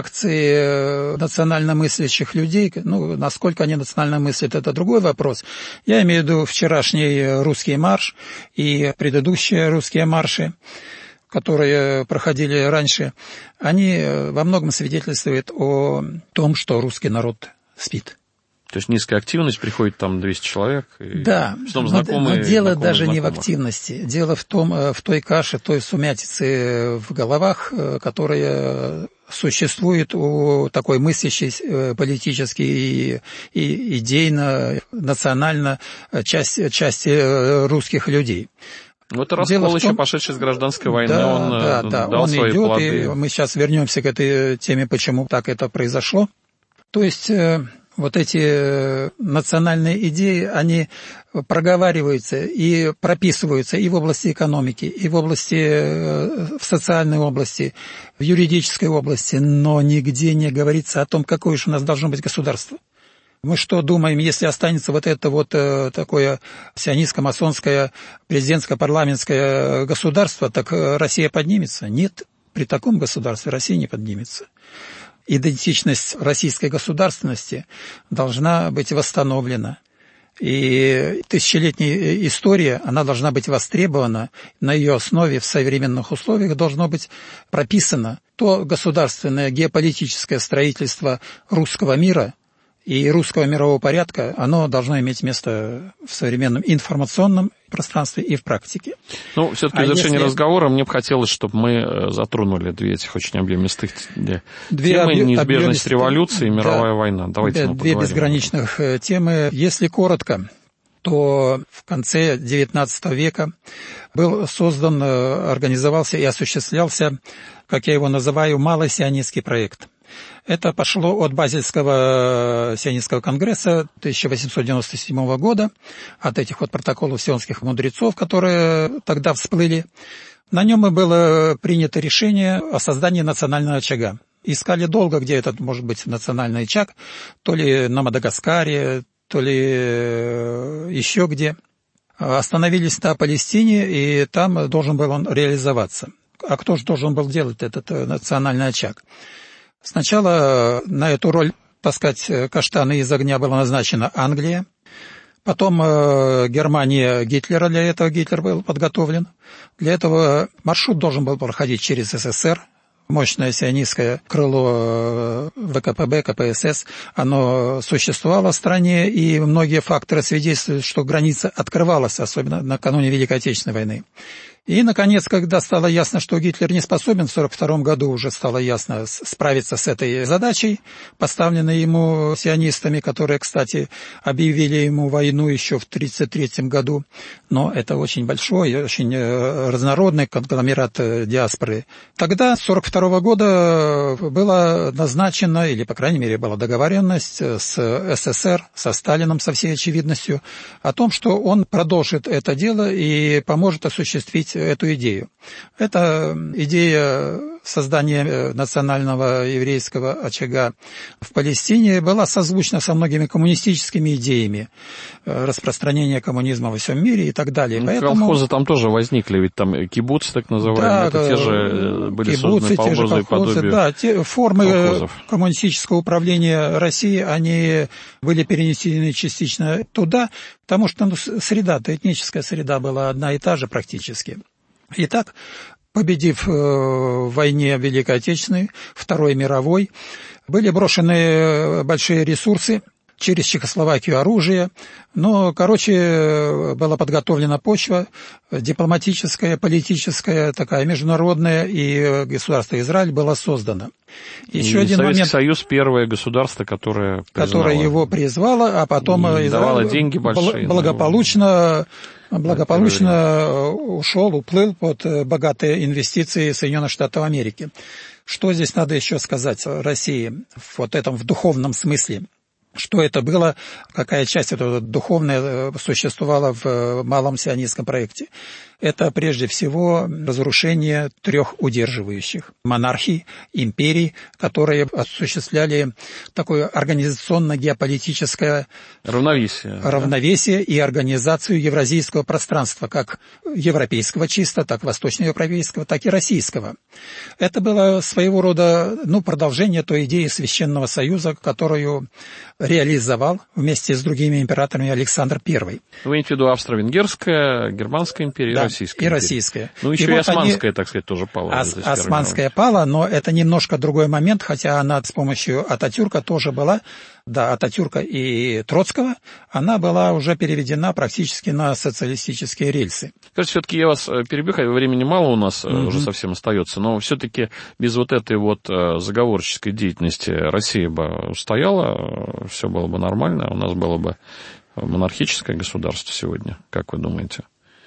акции национально мыслящих людей, ну, насколько они национально мыслят, это другой вопрос. Я имею в виду вчерашний русский марш и предыдущие русские марши, которые проходили раньше, они во многом свидетельствуют о том, что русский народ спит. То есть низкая активность, приходит там двести человек. И да, но, знакомые, но дело знакомые, даже знакомых. не в активности. Дело в том, в той каше, той сумятице в головах, которая существует у такой мыслящей политически и, и идейно, национально части, части русских людей. Ну, это раскол еще, том, пошедший с гражданской войны, да, он да, да, дал он свои идет, плоды. И мы сейчас вернемся к этой теме, почему так это произошло. То есть вот эти национальные идеи, они проговариваются и прописываются и в области экономики, и в области, в социальной области, в юридической области, но нигде не говорится о том, какое же у нас должно быть государство. Мы что думаем, если останется вот это вот такое сионистско-масонское президентско-парламентское государство, так Россия поднимется? Нет, при таком государстве Россия не поднимется. Идентичность российской государственности должна быть восстановлена. И тысячелетняя история, она должна быть востребована, на ее основе в современных условиях должно быть прописано то государственное геополитическое строительство русского мира и русского мирового порядка, оно должно иметь место в современном информационном пространстве и в практике. Ну, все-таки а в завершении если... разговора мне бы хотелось, чтобы мы затронули две этих очень объемистых две темы. Объ... Неизбежность революции и мировая да. война. Давайте мы Две безграничных темы. Если коротко, то в конце девятнадцатого века был создан, организовался и осуществлялся, как я его называю, малосионистский проект. Это пошло от Базельского сионистского конгресса тысяча восемьсот девяносто седьмого года, от этих вот протоколов сионских мудрецов, которые тогда всплыли. На нем и было принято решение о создании национального очага. Искали долго, где этот может быть национальный очаг, то ли на Мадагаскаре, то ли еще где. Остановились на Палестине, и там должен был он реализоваться. А кто же должен был делать этот национальный очаг? Сначала на эту роль, так сказать, каштаны из огня была назначена Англия. Потом э, Германия Гитлера, для этого Гитлер был подготовлен. Для этого маршрут должен был проходить через СССР. Мощное сионистское крыло ВКПБ, КПСС, оно существовало в стране, и многие факторы свидетельствуют, что граница открывалась, особенно накануне Великой Отечественной войны. И, наконец, когда стало ясно, что Гитлер не способен, в сорок втором году уже стало ясно справиться с этой задачей, поставленной ему сионистами, которые, кстати, объявили ему войну еще в тридцать третьем году. Но это очень большой, очень разнородный конгломерат диаспоры. Тогда, с сорок второго года, была назначена, или, по крайней мере, была договоренность с СССР, со Сталином, со всей очевидностью, о том, что он продолжит это дело и поможет осуществить эту идею. Это идея создания национального еврейского очага в Палестине была созвучна со многими коммунистическими идеями, распространения коммунизма во всем мире и так далее. Ну, Поэтому... Колхозы там тоже возникли, ведь там кибуцы так называемые, да, это те же были кибуцы, созданы по образу и подобию. Да, те формы колхозов. Коммунистического управления России, они были перенесены частично туда, потому что ну, среда-то, этническая среда была одна и та же практически. Итак, победив в войне Великой Отечественной, Второй мировой, были брошены большие ресурсы, через Чехословакию оружие, но, короче, была подготовлена почва дипломатическая, политическая, такая международная, и государство Израиль было создано. Еще и один Советский момент, Союз первое государство, которое признало, которое его призвало, а потом Израиль давало деньги большие, благополучно, благополучно ушел, уплыл под богатые инвестиции Соединенных Штатов Америки. Что здесь надо еще сказать о России в вот этом в духовном смысле? Что это было, какая часть этого духовная существовала в малом сионистском проекте? Это прежде всего разрушение трех удерживающих монархий, империй, которые осуществляли такое организационно-геополитическое равновесие, равновесие да? И организацию евразийского пространства, как европейского чисто, так восточноевропейского, так и российского. Это было своего рода ну, продолжение той идеи Священного Союза, которую реализовал вместе с другими императорами Александр Первый. Вы имеете в виду Австро-Венгерская, Германская империя, да, Российская и империя. Российская. Ну, еще и, и вот Османская, они... так сказать, тоже пала. Ос- Османская пала, но это немножко другой момент, хотя она с помощью Ататюрка тоже была, да, Ататюрка и Троцкого, она была уже переведена практически на социалистические рельсы. Кажется, все-таки я вас перебью, времени мало у нас mm-hmm. уже совсем остается, но все-таки без вот этой вот заговорческой деятельности Россия бы устояла, все было бы нормально, у нас было бы монархическое государство сегодня, как вы думаете?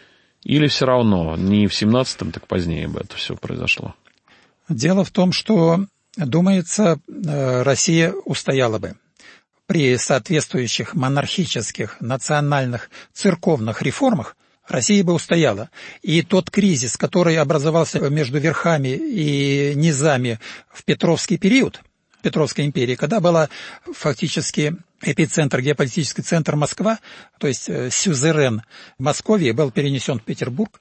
Или все равно не в семнадцатом, так позднее бы это все произошло? Дело в том, что, думается, Россия устояла бы. При соответствующих монархических, национальных, церковных реформах Россия бы устояла. И тот кризис, который образовался между верхами и низами в Петровский период, Петровской империи, когда была фактически эпицентр, геополитический центр Москва, то есть сюзерен Московии был перенесен в Петербург,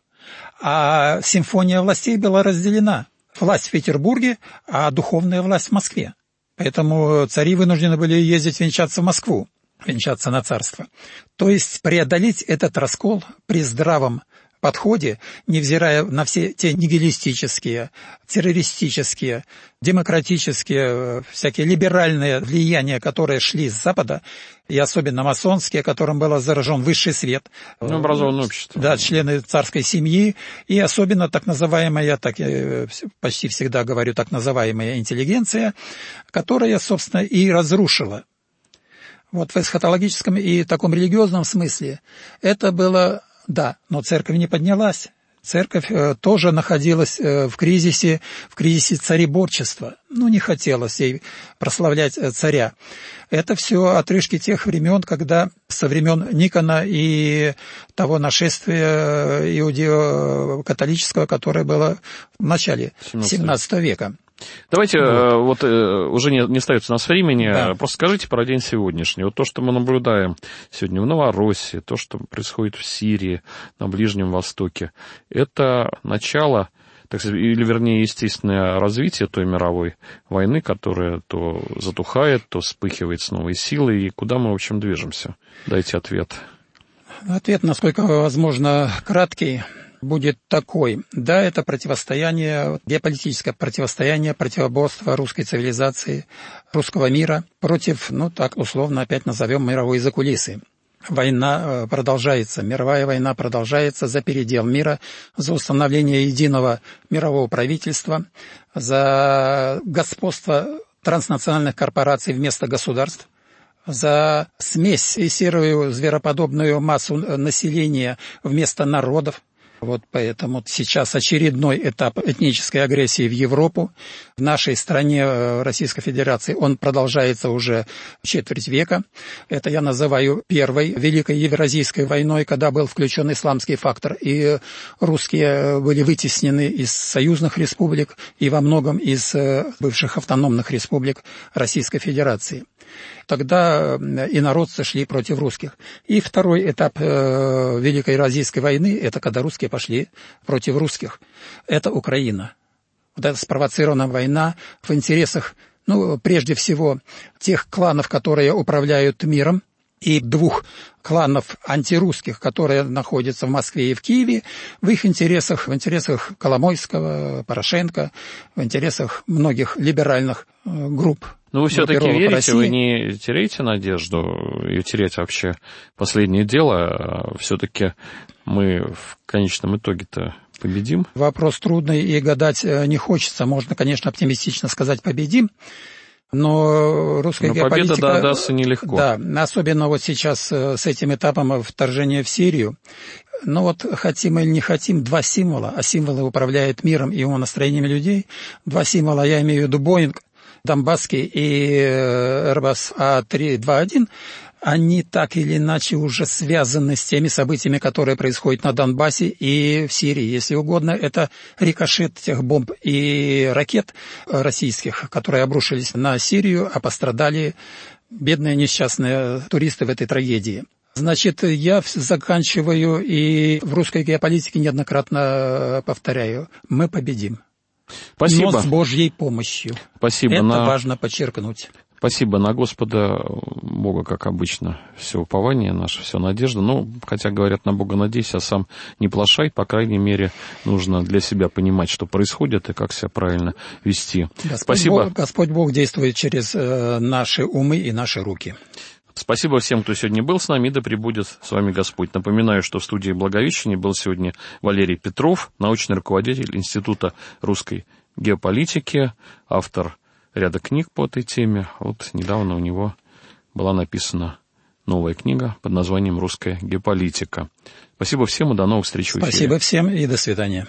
а симфония властей была разделена. Власть в Петербурге, а духовная власть в Москве. Поэтому цари вынуждены были ездить венчаться в Москву, венчаться на царство. То есть преодолеть этот раскол при здравом подходе, невзирая на все те нигилистические, террористические, демократические, всякие либеральные влияния, которые шли с Запада, и особенно масонские, которым был заражен высший свет. Ну, образованное общество. Да, члены царской семьи, и особенно так называемая, так почти всегда говорю, так называемая интеллигенция, которая, собственно, и разрушила. Вот в эсхатологическом и таком религиозном смысле это было... Да, но церковь не поднялась, Церковь тоже находилась в кризисе, в кризисе цаrebорчества. Ну, не хотелось ей прославлять царя. Это все отрыжки тех времен, когда со времен Никона и того нашествия иудео-католического, которое было в начале семнадцатого века. Давайте, вот, вот уже не, не остается у нас времени, да. Просто скажите про день сегодняшний. Вот то, что мы наблюдаем сегодня в Новороссии, то, что происходит в Сирии, на Ближнем Востоке, это начало, так сказать, или, вернее, естественное развитие той мировой войны, которая то затухает, то вспыхивает с новой силой, и куда мы, в общем, движемся? Дайте ответ. Ответ, насколько возможно, краткий. Будет такой. Да, это противостояние, геополитическое противостояние, противоборство русской цивилизации, русского мира против, ну так условно опять назовем, мировой закулисы. Война продолжается, мировая война продолжается за передел мира, за установление единого мирового правительства, за господство транснациональных корпораций вместо государств, за смесь и серую звероподобную массу населения вместо народов. Вот поэтому сейчас очередной этап этнической агрессии в Европу. В нашей стране, Российской Федерации, он продолжается уже четверть века. Это я называю первой Великой Евразийской войной, когда был включен исламский фактор, и русские были вытеснены из союзных республик и во многом из бывших автономных республик Российской Федерации. Тогда инородцы шли против русских. И второй этап э, Великой Евразийской войны, это когда русские пошли против русских. Это Украина. Вот эта спровоцированная война в интересах, ну, прежде всего, тех кланов, которые управляют миром, и двух кланов антирусских, которые находятся в Москве и в Киеве, в их интересах, в интересах Коломойского, Порошенко, в интересах многих либеральных э, групп. Но вы все-таки верите, вы не теряете надежду и терять вообще последнее дело, все-таки мы в конечном итоге-то победим? Вопрос трудный и гадать не хочется. Можно, конечно, оптимистично сказать «победим», но русская но геополитика... победа да, дастся нелегко. Да, особенно вот сейчас с этим этапом вторжения в Сирию. Но вот хотим или не хотим, два символа, а символы управляют миром и умонастроениями людей. Два символа, я имею в виду Боинг, Донбасский и Airbus А три двадцать один, они так или иначе уже связаны с теми событиями, которые происходят на Донбассе и в Сирии. Если угодно, это рикошет тех бомб и ракет российских, которые обрушились на Сирию, а пострадали бедные несчастные туристы в этой трагедии. Значит, я заканчиваю и в русской геополитике неоднократно повторяю, мы победим. Спасибо. Но с Божьей помощью. Спасибо. Это на... важно подчеркнуть. Спасибо. На Господа Бога, как обычно, все упование наше, все надежда. Ну, хотя говорят, на Бога надейся, а сам не плашай. По крайней мере, нужно для себя понимать, что происходит и как себя правильно вести. Господь Спасибо. Бог, Господь Бог действует через э, наши умы и наши руки. Спасибо всем, кто сегодня был с нами, и да пребудет с вами Господь. Напоминаю, что в студии Благовещения был сегодня Валерий Петров, научный руководитель Института русской геополитики, автор ряда книг по этой теме. Вот недавно у него была написана новая книга под названием «Русская геополитика». Спасибо всем и до новых встреч в эфире. Спасибо всем и до свидания.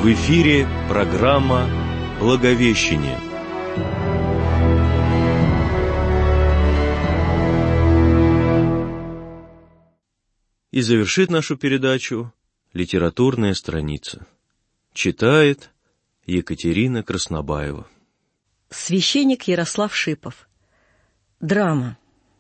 В эфире программа «Благовещение». И завершит нашу передачу литературная страница. Читает Екатерина Краснобаева. Священник Ярослав Шипов. Драма.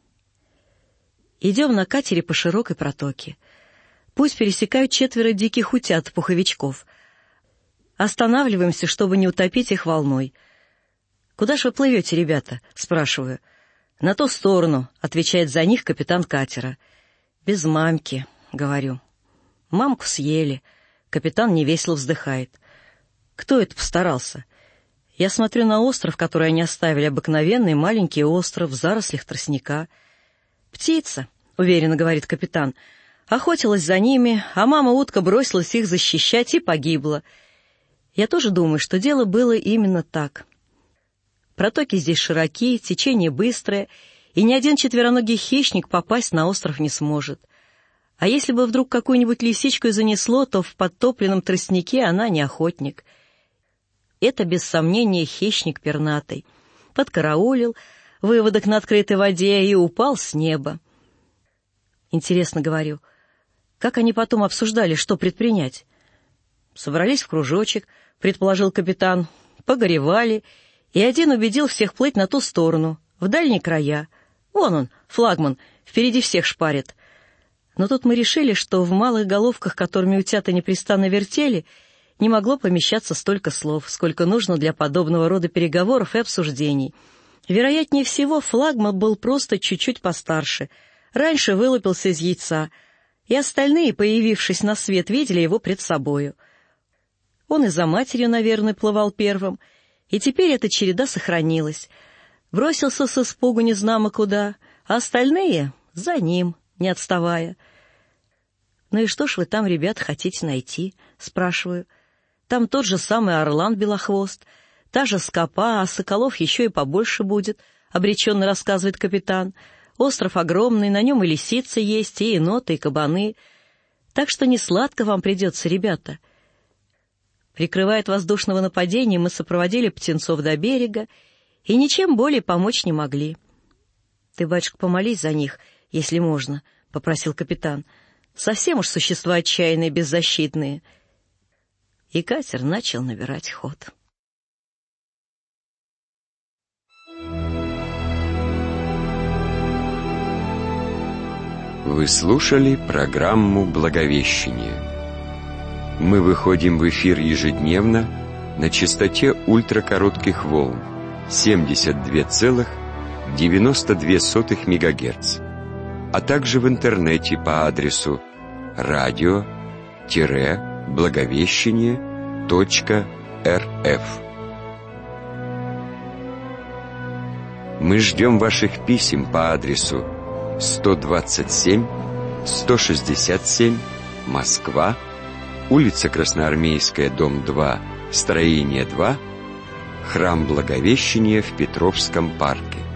Идем на катере по широкой протоке. Путь пересекают четверо диких утят-пуховичков. Останавливаемся, чтобы не утопить их волной. «Куда ж вы плывете, ребята?» — спрашиваю. «На ту сторону», — отвечает за них капитан катера. «Без мамки», — говорю. «Мамку съели». Капитан невесело вздыхает. «Кто это постарался?» Я смотрю на остров, который они оставили, обыкновенный маленький остров в зарослях тростника. «Птица», — уверенно говорит капитан, — «охотилась за ними, а мама-утка бросилась их защищать и погибла». Я тоже думаю, что дело было именно так. Протоки здесь широкие, течение быстрое, и ни один четвероногий хищник попасть на остров не сможет. А если бы вдруг какую-нибудь лисичку и занесло, то в подтопленном тростнике она не охотник. Это, без сомнения, хищник пернатый. Подкараулил выводок на открытой воде и упал с неба. Интересно, говорю, как они потом обсуждали, что предпринять? Собрались в кружочек, предположил капитан, погоревали, и один убедил всех плыть на ту сторону, в дальние края. Вон он, флагман, впереди всех шпарит. Но тут мы решили, что в малых головках, которыми утята непрестанно вертели, не могло помещаться столько слов, сколько нужно для подобного рода переговоров и обсуждений. Вероятнее всего, флагман был просто чуть-чуть постарше, раньше вылупился из яйца, и остальные, появившись на свет, видели его пред собою. Он и за матерью, наверное, плывал первым, и теперь эта череда сохранилась. Бросился с испугу незнамо куда, а остальные — за ним, не отставая. «Ну и что ж вы там, ребят, хотите найти?» — спрашиваю. «Там тот же самый орлан-белохвост, та же скопа, а соколов еще и побольше будет», — обреченно рассказывает капитан. «Остров огромный, на нем и лисицы есть, и еноты, и кабаны. Так что не сладко вам придется, ребята». Прикрывая от воздушного нападения, мы сопроводили птенцов до берега и ничем более помочь не могли. «Ты, батюшка, помолись за них, если можно», — попросил капитан. «Совсем уж существа отчаянные, беззащитные». И катер начал набирать ход. Вы слушали программу «Благовещение». Мы выходим в эфир ежедневно на частоте ультракоротких волн семьдесят два целых девяносто две сотых мегагерц, а также в интернете по адресу радио благовещение точка эр эф. Мы ждем ваших писем по адресу сто двадцать семь сто шестьдесят семь, Москва, улица Красноармейская, дом два, строение два, храм Благовещения в Петровском парке.